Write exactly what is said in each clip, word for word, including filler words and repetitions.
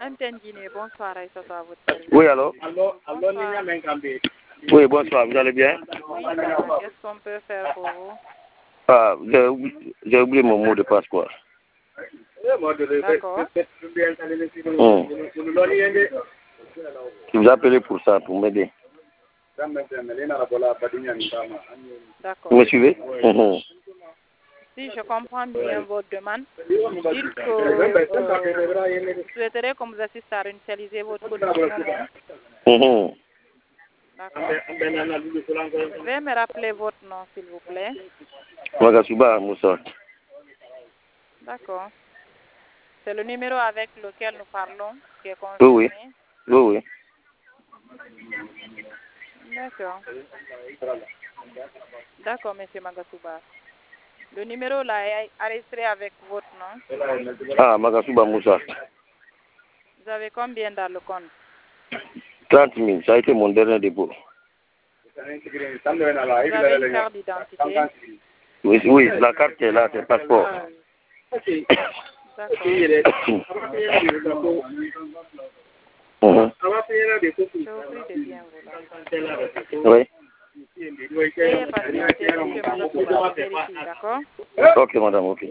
M T N Guinée, bonsoir, Aïssa, à votre service. Oui, allô? Bonsoir. Oui, bonsoir, vous allez bien? Oui, ça va. Qu'est-ce qu'on peut faire pour vous? Ah, j'ai oublié, j'ai oublié mon mot de passe, quoi. D'accord. Hum. Je vous appelez pour ça, pour m'aider. D'accord. Vous me suivez? Hum. Si je comprends bien votre demande, dites que euh, vous souhaiterez qu'on vous assiste à réinitialiser votre code du moment. Hum. D'accord. Veuillez me rappeler votre nom, s'il vous plaît. Magasuba Moussa. D'accord. C'est le numéro avec lequel nous parlons qui est Oui, confirmé. oui. Oui, oui. D'accord. D'accord, monsieur Magasuba. Le numéro là est enregistré avec votre nom. Ah, Magasuba Moussa. Vous avez combien dans le compte? trente mille, ça a été mon dernier dépôt. Vous avez une carte d'identité? Oui, oui, la carte est là, c'est le passeport. D'accord. Mhm. Je vous prie de bien vouloir. Oui. Veuillez patienter, monsieur Magasuba, je vérifie, d'accord? Ok, madame, ok.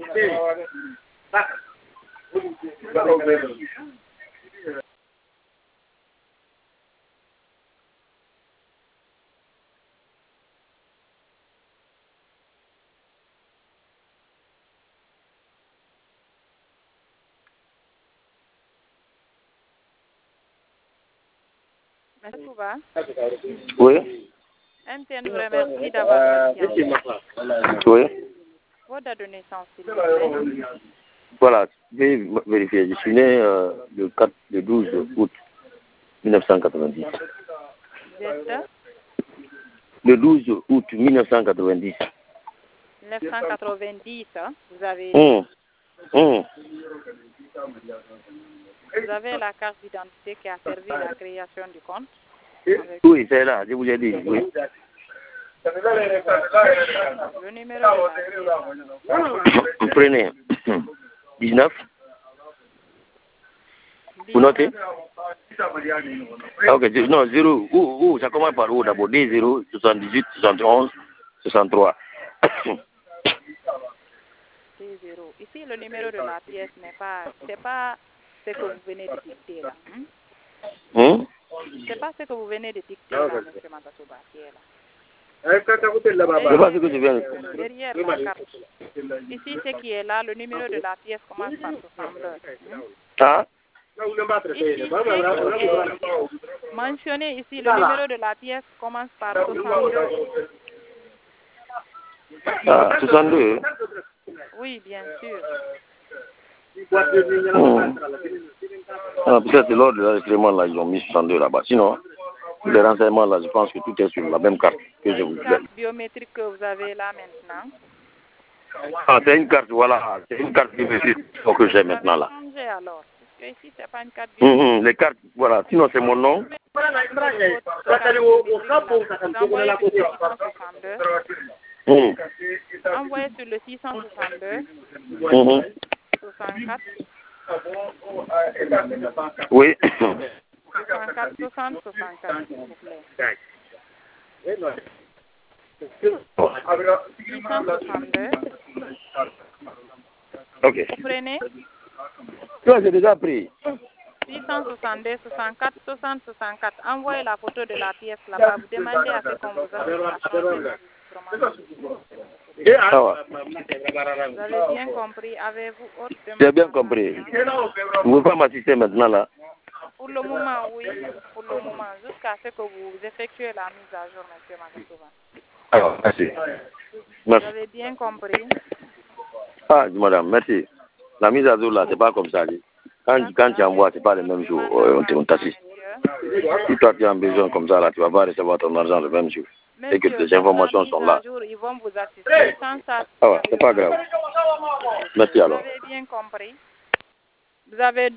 Magasuba, Oui. M T N vous remercie d'avoir patienté. Oui. Votre date de naissance, s'il vous plaît. Voilà, je vais vérifier. Je suis né euh, le, quatre, le douze août mille neuf cent quatre-vingt-dix. Vous êtes Le douze août mille neuf cent quatre-vingt-dix. mille neuf cent quatre-vingt-dix, hein, vous avez dit. Hum. Hum. Vous avez la carte d'identité qui a servi à la création du compte. Oui, c'est là, je vous ai dit. Oui. Le numéro de la pièce. Prenez dix-neuf. Vous notez? Ok, non, zéro. Où, où, ça commence par où d'abord? D zéro, soixante-dix-huit, soixante et onze, soixante-trois. D zéro. Ici, le numéro de la pièce n'est pas, c'est pas ce que vous venez de dicter là. Hein? Hum? C'est pas ce que vous venez de dicter là, monsieur Magasuba, qui est là. C'est pas ce que je viens de... Derrière la carte. Ici, ce qui est là, le numéro de la pièce commence par soixante-deux. Hein? Ah? Ici, ce qui est mentionné ici, le numéro de la pièce commence par soixante-deux. Ah, soixante-deux. Oui, bien sûr. Hum. Ah, peut-être lors de l'enregistrement là, ils ont mis soixante-deux là-bas. Sinon, les renseignements là, je pense que tout est sur la même carte que je vous La ai. carte biométrique que vous avez là maintenant. Ah, c'est une carte, voilà. C'est une carte biométrique que j'ai maintenant là. Changez alors. Parce que ici, c'est pas une carte Hum, biométrique. hum, les cartes, voilà. Sinon, c'est mon nom. Vous envoyez sur le six cent soixante-deux. Hum. Envoyez sur le six cent soixante-deux. Hum, hum. soixante-quatre. Oui. soixante-quatre, soixante, soixante-quatre, s'il vous plaît. six cent soixante-deux. Ok. Vous prenez Toi, j'ai déjà pris. six cent soixante-deux, soixante-quatre, soixante, soixante-quatre. Envoyez la photo de la pièce là-bas. Vous demandez à ce qu'on vous assiste à changer l'enregistrement. Ça va. Vous avez bien compris. Avez-vous autre demande? J'ai bien compris. Vous ne pouvez pas m'assister maintenant là. Pour le moment, oui. Pour le moment, jusqu'à ce que vous effectuez la mise à jour, monsieur Magasuba. Alors, merci. Vous Merci. avez bien compris. Ah, madame, merci. La mise à jour là, c'est pas comme ça. Quand, quand tu envoies, c'est pas le même jour. Euh, on on t'assiste. Si toi tu as besoin comme ça là, tu vas pas recevoir ton argent le même jour. Et que tes informations sont là. Jour, ils vont vous assister. Sans ça, Ah ouais, c'est pas grave. Merci vous alors. avez bien compris. Vous avez